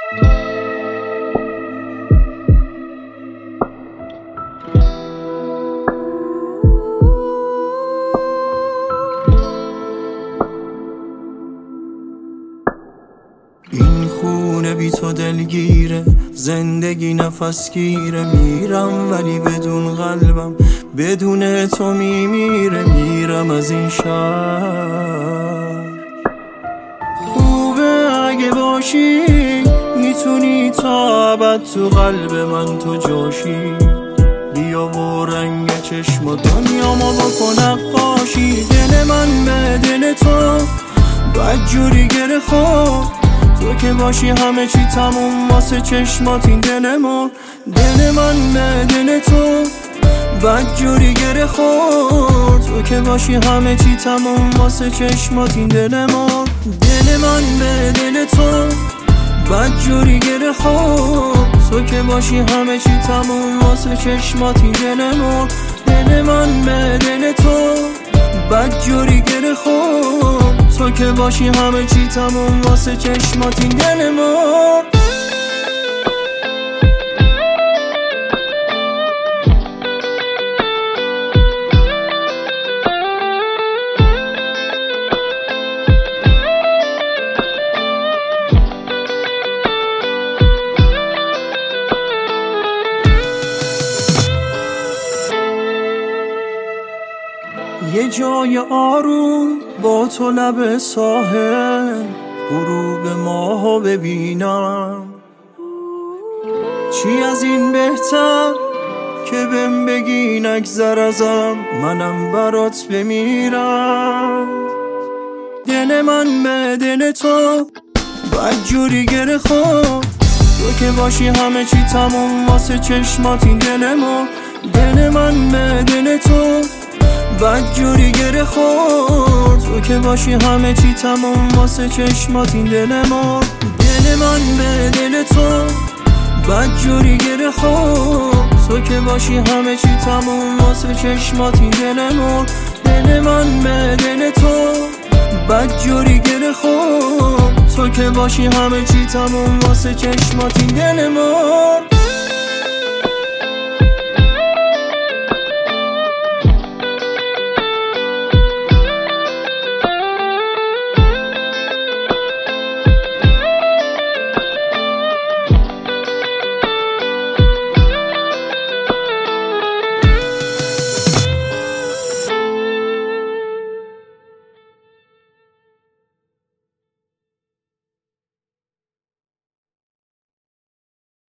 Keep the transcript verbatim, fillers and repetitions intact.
این خونه بی تو دلگیره، زندگی نفس گیره. میرم ولی بدون قلبم، بدون تو میمیره. میرم از این شهر. خوبه اگه باشی، میتونی تا ابد تو قلب من تو جاشی. بیا و رنگ چشم و دنیامو بکن نقاشی. دل من به دل تو بدجوری گره خورد. تو که باشی همه چی تموم واسه چشمات این دل ما. دل من به دل تو بدجوری گره خورد. تو که باشی همه چی تموم واسه چشمات این دل ما. دل من به دل تو بدجوری گره خورد. تو که باشی همه چی تموم واسه چشمات این دل ما. دل من به دل تو بدجوری گره خورد. تو که باشی همه چی تموم واسه چشمات این دل ما. یه جای آروم با تو لب ساحل، غروب ماهو ببینم. چی از این بهتر که بهم بگی نگذر ازم، منم برات بمیرم. دل من به دل تو بدجوری گره خورد. تو که باشی همه چی تموم واسه چشمات این دل ما. دل من به دل تو بدجوری گره خورد. تو که باشی همه چی تموم واسه چشمات این دل ما. دل من به دل تو بدجوری گره خورد. تو که باشی همه چی تموم واسه چشمات این دل ما. دل من به دل تو بدجوری گره خورد. تو که باشی همه چی تموم واسه چشمات این دل ما.